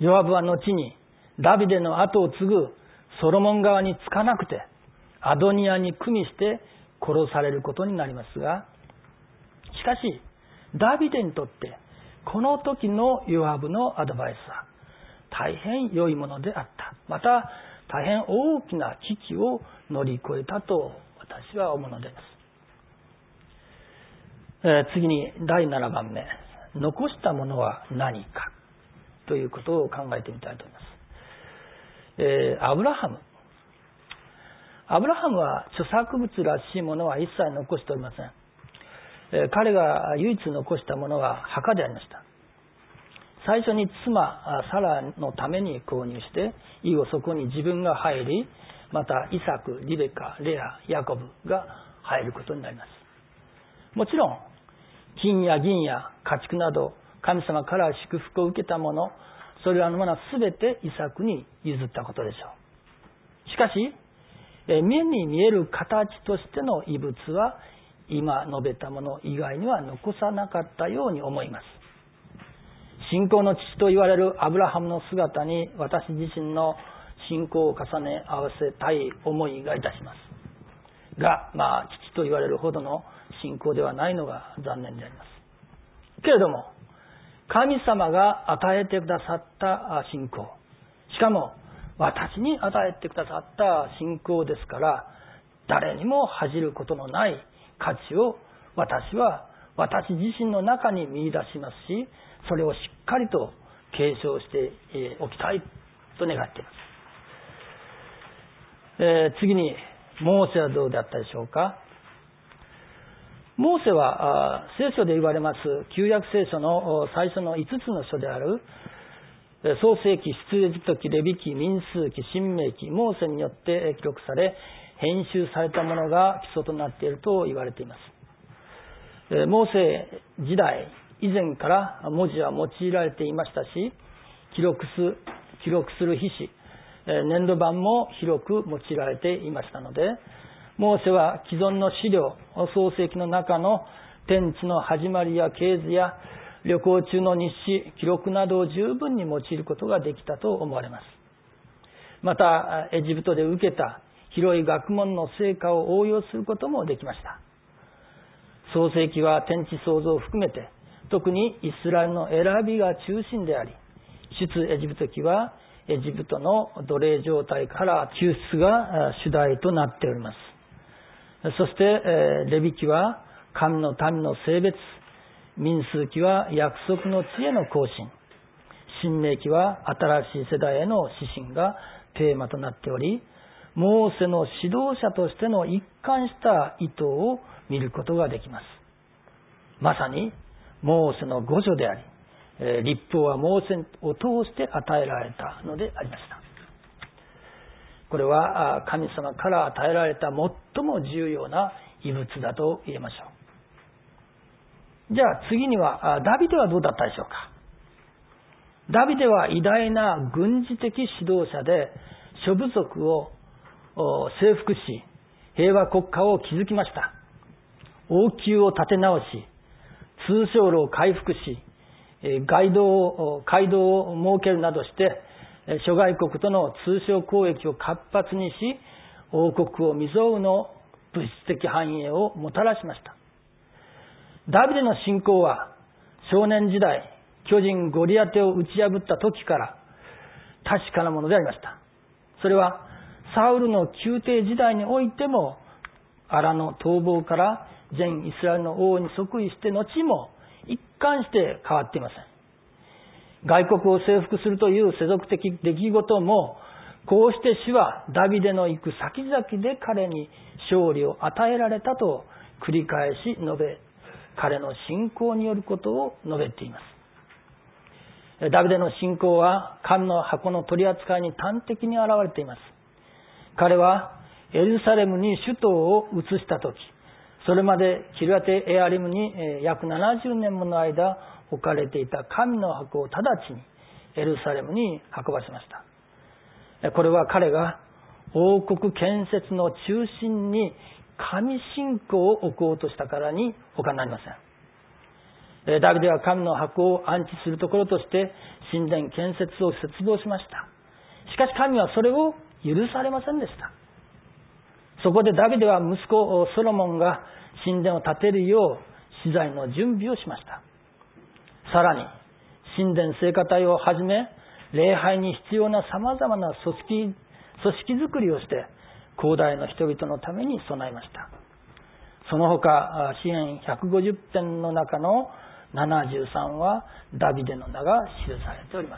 ヨアブは後にダビデの後を継ぐソロモン側につかなくてアドニアに組みして殺されることになりますが、しかしダビデにとってこの時のヨアブのアドバイスは大変良いものであった。また大変大きな危機を乗り越えたと私は思うのです。えー、次にだいななばんめ、 残したものは何かということを考えてみたいと思います。えー、アブラハム。アブラハムは著作物らしいものは一切残しておりません。えー、彼が唯一残したものは墓でありました。最初に妻サラのために購入して以後そこに自分が入り、またイサク、リベカ、レア、ヤコブが入ることになります。もちろん金や銀や家畜など神様から祝福を受けたもの、それらのものは全てイサクに譲ったことでしょう。しかし目に見える形としての遺物は今述べたもの以外には残さなかったように思います。信仰の父と言われるアブラハムの姿に私自身の信仰を重ね合わせたい思いがいたしますが、まあ父と言われるほどの信仰ではないのが残念であります。けれども神様が与えてくださった信仰、しかも私に与えてくださった信仰ですから、誰にも恥じることのない価値を私は私自身の中に見出しますし、それをしっかりと継承しておきたいと願っています。えー、次にモーセはどうであったでしょうか。モーセは聖書で言われます旧約聖書の最初のいつつの書である創世記、出エジプト記、レビ記、民数記、申命記、モーセによって記録され編集されたものが基礎となっていると言われています。モーセ時代以前から文字は用いられていましたし、記録する、記録する筆紙、粘土板も広く用いられていましたので、モーセは既存の資料、創世記の中の天地の始まりや系図や旅行中の日誌、記録などを十分に用いることができたと思われます。また、エジプトで受けた広い学問の成果を応用することもできました。創世記は天地創造を含めて、特にイスラエルの選びが中心であり、出エジプト記はエジプトの奴隷状態から救出が主題となっております。そしてレビ記は神の民の性別、民数記は約束の地への行進、申命記は新しい世代への指針がテーマとなっており、モーセの指導者としての一貫した意図を見ることができます。まさにモーセの御書であり、律法はモーセを通して与えられたのでありました。これは神様から与えられた最も重要な遺物だと言えましょう。じゃあ次にはダビデはどうだったでしょうか。ダビデは偉大な軍事的指導者で諸部族を征服し平和国家を築きました。王宮を建て直し通商路を回復し街道を街道を設けるなどして諸外国との通商交易を活発にし王国を未曾有の物質的繁栄をもたらしました。ダビデの信仰は少年時代巨人ゴリアテを打ち破った時から確かなものでありました。それはサウルの宮廷時代においてもアラの逃亡から全イスラエルの王に即位して後も一貫して変わっていません。外国を征服するという世俗的出来事もこうして主はダビデの行く先々で彼に勝利を与えられたと繰り返し述べ、彼の信仰によることを述べています。ダビデの信仰は神の箱の取り扱いに端的に現れています。彼はエルサレムに首都を移したとき、それまでキルアテエアリムに約ななじゅうねんもの間置かれていた神の箱を直ちにエルサレムに運ばせました。これは彼が王国建設の中心に神信仰を置こうとしたからに他なりません。ダビデは神の箱を安置するところとして神殿建設を切望しました。しかし神はそれを許されませんでした。そこでダビデは息子ソロモンが神殿を建てるよう資材の準備をしました。さらに神殿聖歌隊をはじめ礼拝に必要な様々な組織、組織作りをして広大な人々のために備えました。その他詩編ひゃくごじゅっぺんの中のななじゅうさんはダビデの名が記されております。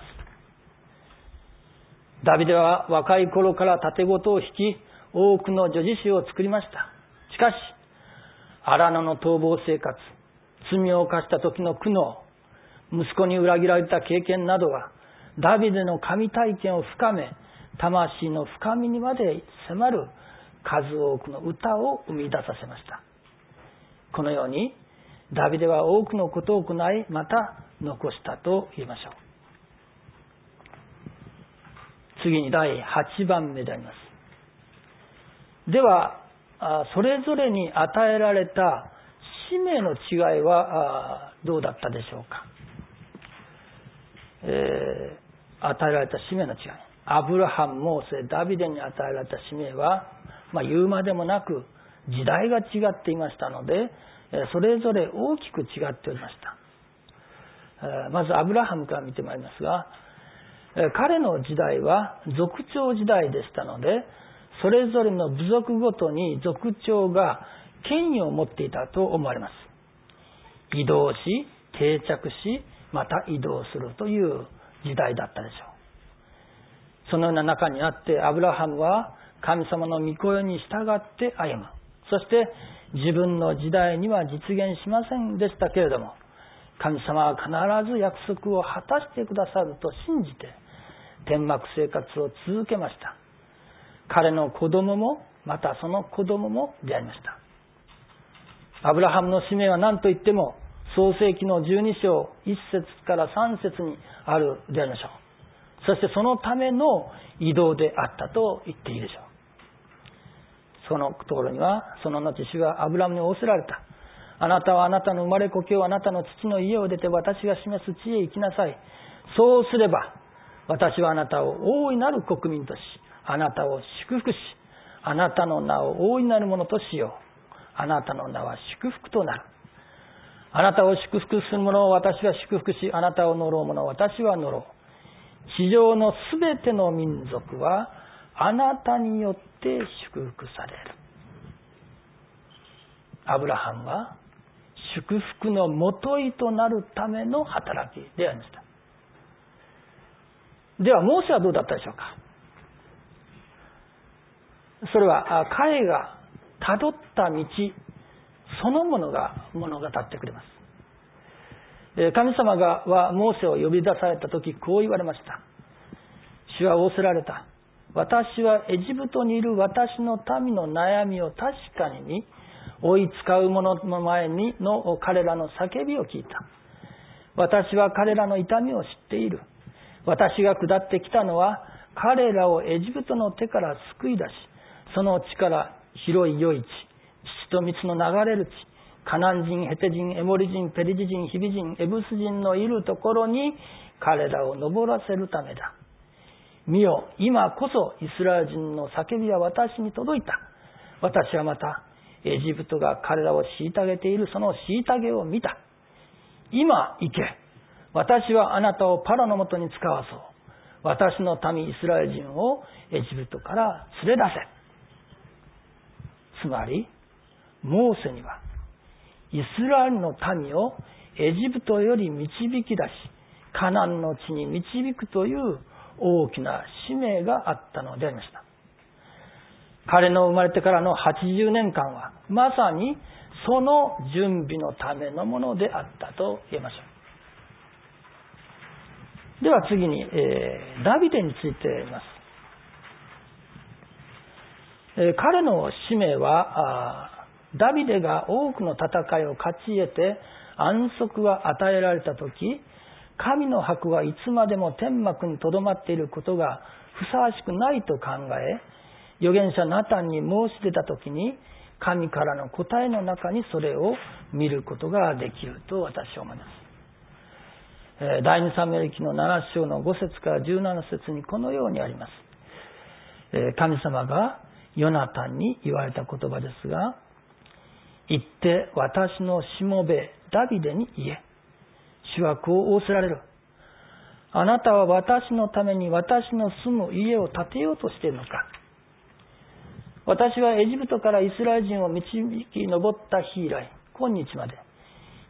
ダビデは若い頃から盾事を引き、多くの女児子を作りました。しかし、荒野の逃亡生活、罪を犯した時の苦悩、息子に裏切られた経験などが、ダビデの神体験を深め、魂の深みにまで迫る数多くの歌を生み出させました。このように、ダビデは多くのことを行い、また残したと言いましょう。次にだいはちばんめであります。では、それぞれに与えられた使命の違いはどうだったでしょうか。えー、与えられた使命の違い。アブラハム、モーセ、ダビデに与えられた使命は、まあ、言うまでもなく時代が違っていましたので、それぞれ大きく違っておりました。まずアブラハムから見てまいりますが、彼の時代は族長時代でしたので、それぞれの部族ごとに族長が権威を持っていたと思われます。移動し、定着し、また移動するという時代だったでしょう。そのような中にあって、アブラハムは神様の御声に従って歩む。そして自分の時代には実現しませんでしたけれども、神様は必ず約束を果たしてくださると信じて天幕生活を続けました。彼の子供もまたその子供も出会いました。アブラハムの使命は何といっても創世記のじゅうに章いっ節からさん節にあるでありましょう。そしてそのための移動であったと言っていいでしょう。そのところには、その後主はアブラハムに仰せられた。あなたはあなたの生まれ故郷、あなたの父の家を出て私が示す地へ行きなさい。そうすれば私はあなたを大いなる国民とし、あなたを祝福し、あなたの名を大いなるものとしよう。あなたの名は祝福となる。あなたを祝福する者を私は祝福し、あなたを呪う者を私は呪う。地上のすべての民族はあなたによって祝福される。アブラハムは祝福のもといとなるための働きでありました。ではモーセはどうだったでしょうか。それは彼がたどった道そのものが物語ってくれます。神様がはモーセを呼び出された時こう言われました。主は仰せられた。私はエジプトにいる私の民の悩みを確かに見、追い使う者の前にの彼らの叫びを聞いた。私は彼らの痛みを知っている。私が下ってきたのは彼らをエジプトの手から救い出し、その地から広い良い地、乳と蜜の流れる地、カナン人、ヘテ人、エモリ人、ペリジ人、ヒビ人、エブス人のいるところに彼らを登らせるためだ。見よ、今こそイスラエル人の叫びは私に届いた。私はまたエジプトが彼らを虐げているその虐げを見た。今行け。私はあなたをパロのもとに使わそう。私の民イスラエル人をエジプトから連れ出せ。つまりモーセにはイスラエルの民をエジプトより導き出し、カナンの地に導くという大きな使命があったのでありました。彼の生まれてからのはちじゅうねんかんはまさにその準備のためのものであったと言えましょう。では次に、えー、ダビデについて言います。えー、彼の使命はダビデが多くの戦いを勝ち得て安息が与えられたとき、神の箱はいつまでも天幕にとどまっていることがふさわしくないと考え、預言者ナタンに申し出たときに神からの答えの中にそれを見ることができると私は思います。第二サムエル記のなな章のご節からじゅうなな節にこのようにあります。神様がヨナタンに言われた言葉ですが、行って私のしもべダビデに言え。主はこう仰せられる。あなたは私のために私の住む家を建てようとしているのか。私はエジプトからイスラエル人を導き上った日以来、今日まで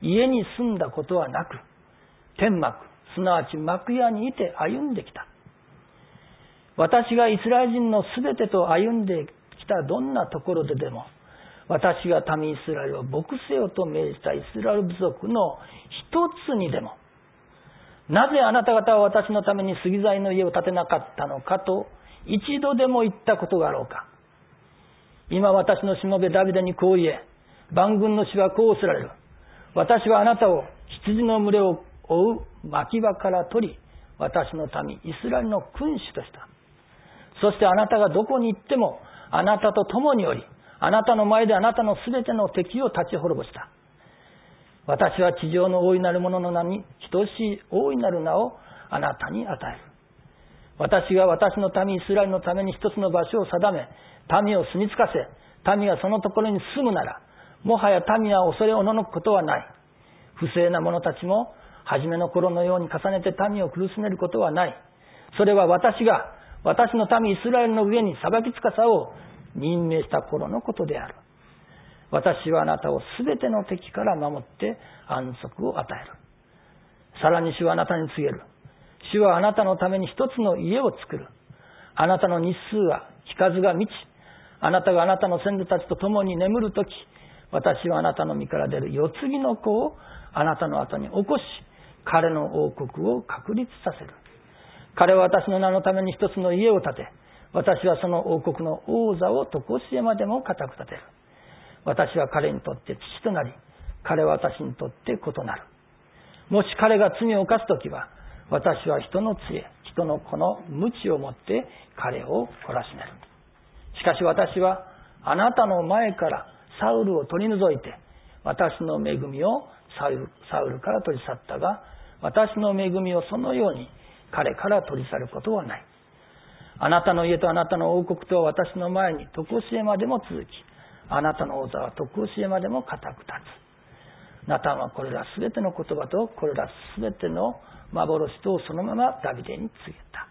家に住んだことはなく、天幕、すなわち幕屋にいて歩んできた。私がイスラエル人のすべてと歩んできたどんなところででも、私が民イスラエルを牧せよと命じたイスラエル部族の一つにでも、なぜあなた方は私のために杉材の家を建てなかったのかと一度でも言ったことがあろうか。今私のしもべダビデにこう言え、万軍の主はこうおっしゃられる。私はあなたを羊の群れを追う牧場から取り、私の民イスラエルの君主とした。そしてあなたがどこに行っても、あなたと共におり、あなたの前であなたのすべての敵を立ち滅ぼした。私は地上の大いなる者の名に等しい大いなる名をあなたに与える。私が私の民イスラエルのために一つの場所を定め、民を住み着かせ、民がそのところに住むなら、もはや民は恐れおののくことはない。不正な者たちも初めの頃のように重ねて民を苦しめることはない。それは私が私の民イスラエルの上に裁きつかさを任命した頃のことである。私はあなたをすべての敵から守って安息を与える。さらに主はあなたに告げる。主はあなたのために一つの家を作る。あなたの日数は日数が満ち、あなたがあなたの先祖たちと共に眠るとき、私はあなたの身から出る世継ぎの子をあなたの後に起こし、彼の王国を確立させる。彼は私の名のために一つの家を建て、私はその王国の王座を常しえまでも固く立てる。私は彼にとって父となり、彼は私にとって子となる。もし彼が罪を犯すときは、私は人の杖、人の子の鞭を持って彼を懲らしめる。しかし私はあなたの前からサウルを取り除いて、私の恵みをサウル、サウルから取り去ったが、私の恵みをそのように彼から取り去ることはない。あなたの家とあなたの王国とは私の前に常しえまでも続き、あなたの王座は常しえまでも固く立つ。ナタンはこれらすべての言葉とこれらすべての幻とそのままダビデに告げた。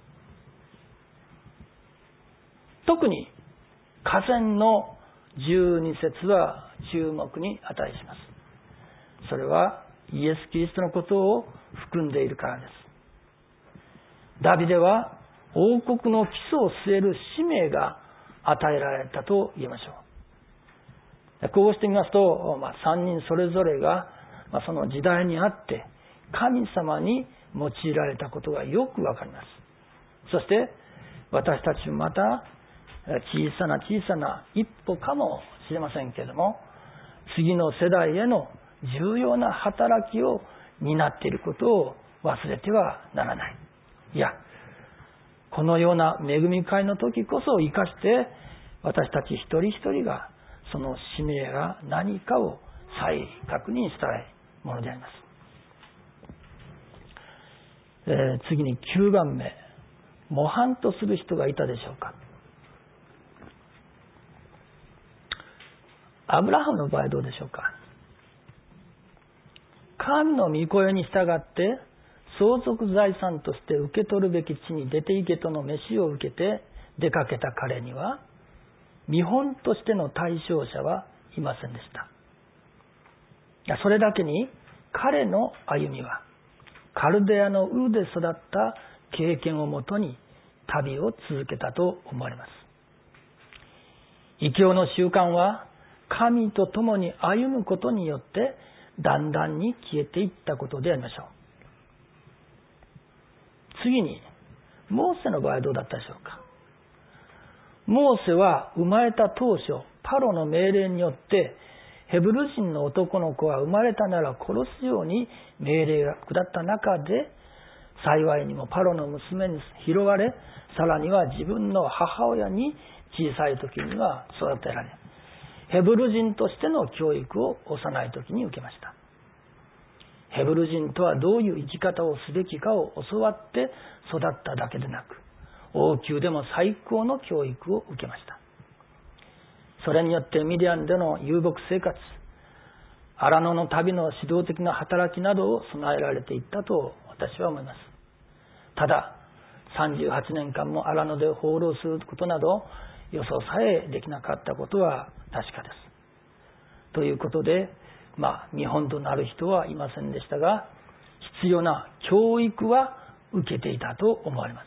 特に歌前のじゅうに節は注目に値します。それはイエス・キリストのことを含んでいるからです。ダビデは王国の基礎を据える使命が与えられたと言いましょう。こうしてみますと、まあ、さんにんそれぞれが、まあ、その時代にあって神様に用いられたことがよくわかります。そして私たちもまた小さな小さな一歩かもしれませんけれども、次の世代への重要な働きを担っていることを忘れてはならない。いや、このような恵み会の時こそ生かして私たち一人一人がその使命が何かを再確認したいものであります。えー、次にきゅうばんめ、模範とする人がいたでしょうか。アブラハムの場合どうでしょうか。神の御声に従って相続財産として受け取るべき地に出て行けとの召しを受けて出かけた彼には見本としての対象者はいませんでした。それだけに彼の歩みはカルデアのウーで育った経験をもとに旅を続けたと思われます。異教の習慣は神と共に歩むことによってだんだんに消えていったことでありましょう。次にモーセの場合はどうだったでしょうか。モーセは生まれた当初パロの命令によってヘブル人の男の子は生まれたなら殺すように命令が下った中で、幸いにもパロの娘に拾われ、さらには自分の母親に小さい時には育てられ、ヘブル人としての教育を幼い時に受けました。ヘブル人とはどういう生き方をすべきかを教わって育っただけでなく、王宮でも最高の教育を受けました。それによってミディアンでの遊牧生活、荒野の旅の指導的な働きなどを備えられていったと私は思います。たださんじゅうはちねんかんも荒野で放浪することなど予想さえできなかったことは確かです。ということで、 まあ見本となる人はいませんでしたが、必要な教育は受けていたと思われます。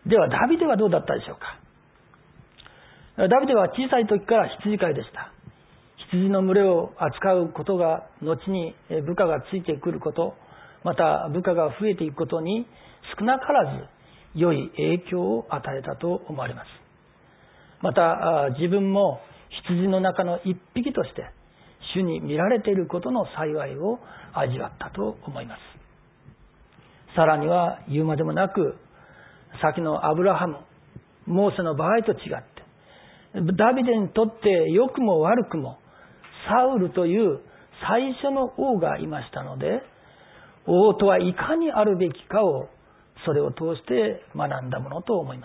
ではダビデはどうだったでしょうか。ダビデは小さい時から羊飼いでした。羊の群れを扱うことが後に部下がついてくること、また部下が増えていくことに少なからず良い影響を与えたと思われます。また自分も羊の中の一匹として主に見られていることの幸いを味わったと思います。さらには言うまでもなく、先のアブラハム、モーセの場合と違ってダビデにとって良くも悪くもサウルという最初の王がいましたので、王とはいかにあるべきかをそれを通して学んだものと思います。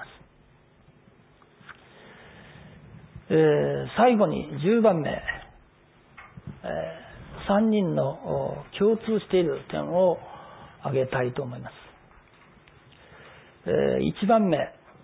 えー、最後にじゅうばんめ、えー、さんにんの共通している点を挙げたいと思います。えー、いちばんめ、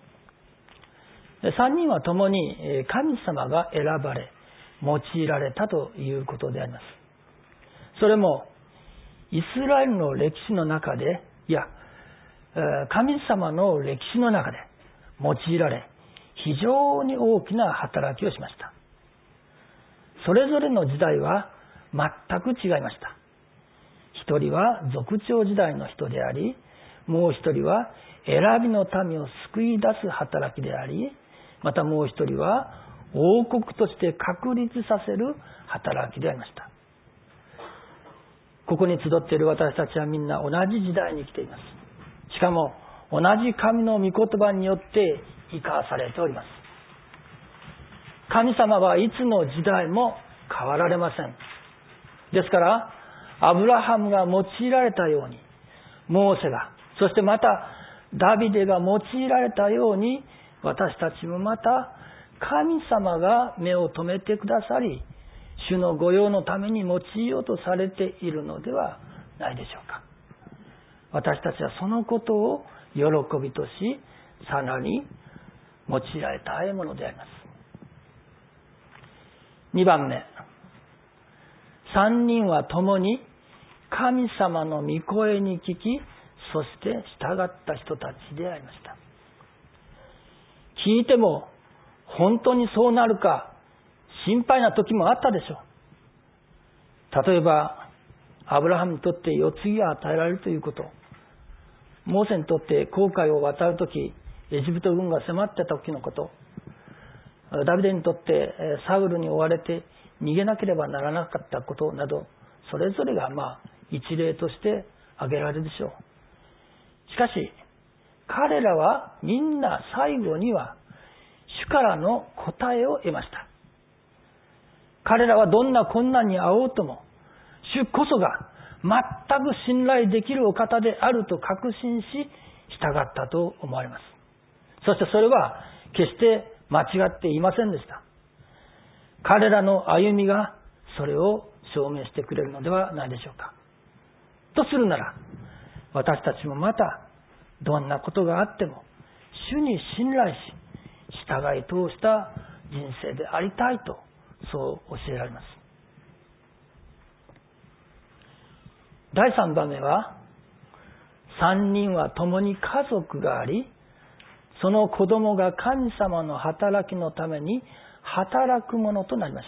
さんにんは共に神様が選ばれ用いられたということであります。それもイスラエルの歴史の中で、いや神様の歴史の中で用いられ、非常に大きな働きをしました。それぞれの時代は全く違いました。一人は族長時代の人であり、もう一人は選びの民を救い出す働きであり、またもう一人は王国として確立させる働きでありました。ここに集っている私たちはみんな同じ時代に生きています。しかも同じ神の御言葉によって生かされております。神様はいつの時代も変わられません。ですからアブラハムが用いられたように、モーセが、そしてまたダビデが用いられたように、私たちもまた神様が目を留めてくださり、主の御用のために用いようとされているのではないでしょうか。私たちはそのことを喜びとし、さらに用いられたいものであります。にばんめ、さんにんは共に神様の御声に聞き、そして従った人たちでありました。聞いても本当にそうなるか心配な時もあったでしょう。例えばアブラハムにとって世継ぎが与えられるということ、モーセにとって紅海を渡るときエジプト軍が迫ってた時のこと、ダビデにとってサウルに追われて逃げなければならなかったことなど、それぞれがまあ一例として挙げられるでしょう。しかし彼らはみんな最後には主からの答えを得ました。彼らはどんな困難に遭おうとも、主こそが全く信頼できるお方であると確信し従ったと思われます。そしてそれは決して間違っていませんでした。彼らの歩みがそれを証明してくれるのではないでしょうか。とするなら、私たちもまたどんなことがあっても主に信頼し従い通した人生でありたいと、そう教えられます。だいさんばんめは、さんにんは共に家族があり、その子供が神様の働きのために働くものとなりました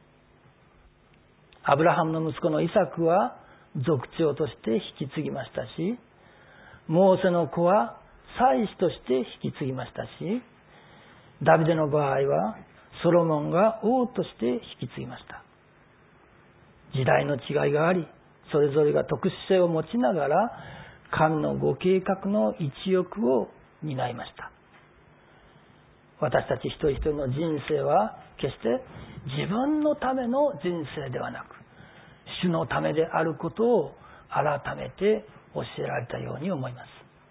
。アブラハムの息子のイサクは族長として引き継ぎましたし、モーセの子は祭司として引き継ぎましたし、ダビデの場合はソロモンが王として引き継ぎました。時代の違いがあり、それぞれが特殊性を持ちながら神のご計画の一翼を担いました。私たち一人一人の人生は決して自分のための人生ではなく、主のためであることを改めて教えられたように思います。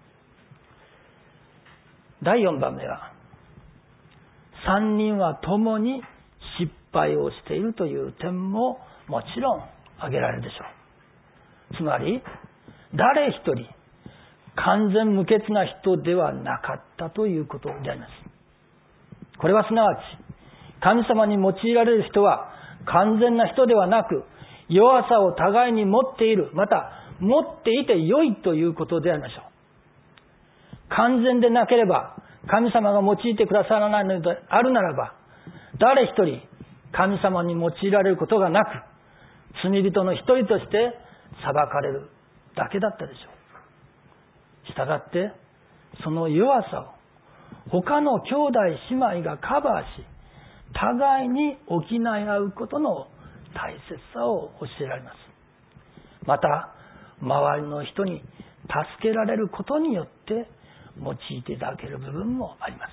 だいよんばんめは、さんにんは共に失敗をしているという点ももちろん挙げられるでしょう。つまり誰一人完全無欠な人ではなかったということであります。これはすなわち神様に用いられる人は完全な人ではなく、弱さを互いに持っている、また持っていて良いということでありましょう。完全でなければ神様が用いてくださらないのであるならば、誰一人神様に用いられることがなく、罪人の一人として裁かれるだけだったでしょう。したがってその弱さを他の兄弟姉妹がカバーし、互いに補い合うことの大切さを教えられます。また周りの人に助けられることによって用いていただける部分もあります。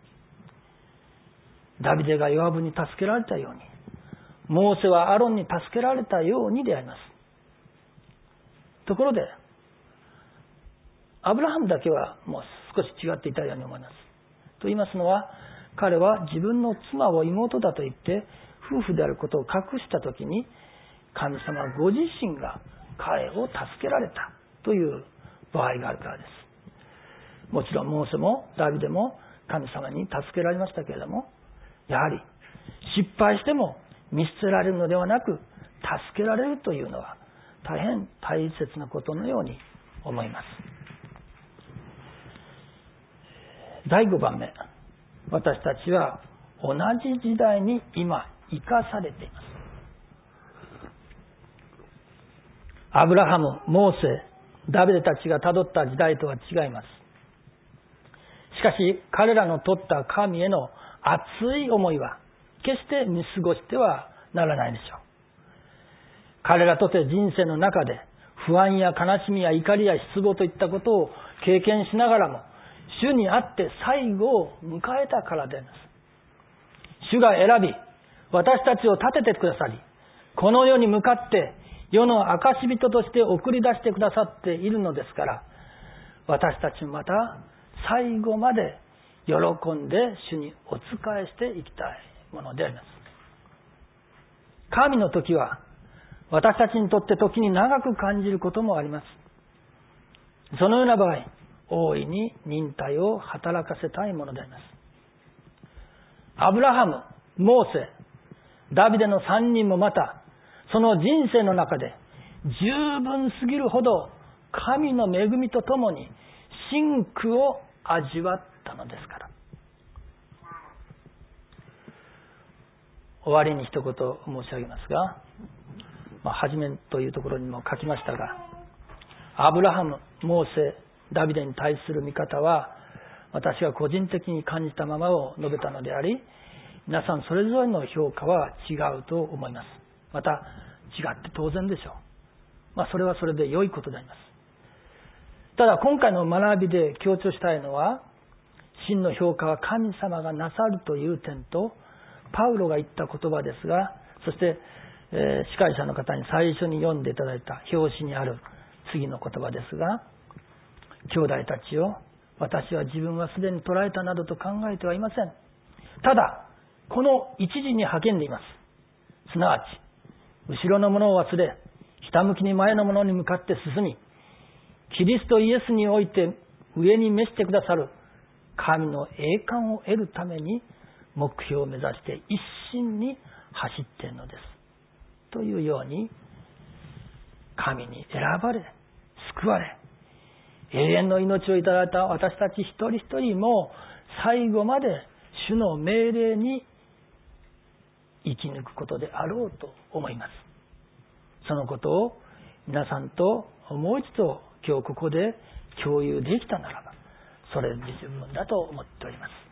ダビデがヨアブに助けられたように、モーセはアロンに助けられたようにであります。ところでアブラハムだけはもう少し違っていたように思います。と言いますのは、彼は自分の妻を妹だと言って夫婦であることを隠したときに、神様ご自身が彼を助けられたという場合があるからです。もちろんモーセもダビデも神様に助けられましたけれども、やはり失敗しても見捨てられるのではなく、助けられるというのは大変大切なことのように思います。だいごばんめ、私たちは同じ時代に今生かされています。アブラハム、モーセ、ダビデたちがたどった時代とは違います。しかし彼らの取った神への熱い思いは決して見過ごしてはならないでしょう。彼らとて人生の中で不安や悲しみや怒りや失望といったことを経験しながらも、主にあって最後を迎えたからであります。主が選び私たちを立ててくださり、この世に向かって世の証人として送り出してくださっているのですから、私たちもまた最後まで喜んで主にお仕えしていきたいものであります。神の時は私たちにとって時に長く感じることもあります。そのような場合、大いに忍耐を働かせたいものであります。アブラハム、モーセ、ダビデのさんにんもまたその人生の中で十分すぎるほど神の恵みとともに真苦を味わったのですから。終わりに一言申し上げますが、まあ、初めというところにも書きましたが、アブラハム、モーセ、ダビデに対する見方は私が個人的に感じたままを述べたのであり、皆さんそれぞれの評価は違うと思います。また違って当然でしょう。まあそれはそれで良いことであります。ただ今回の学びで強調したいのは、真の評価は神様がなさるという点と、パウロが言った言葉ですが、そして、えー、司会者の方に最初に読んでいただいた表紙にある次の言葉ですが、兄弟たちよ、私は自分はすでに捉えたなどと考えてはいません。ただこの一時に励んでいます。すなわち後ろのものを忘れ、ひたむきに前のものに向かって進み、キリストイエスにおいて上に召してくださる神の栄冠を得るために目標を目指して一心に走っているのですというように、神に選ばれ救われ永遠の命をいただいた私たち一人一人も最後まで主の命令に生き抜くことであろうと思います。そのことを皆さんともう一度今日ここで共有できたならば、それで十分だと思っております。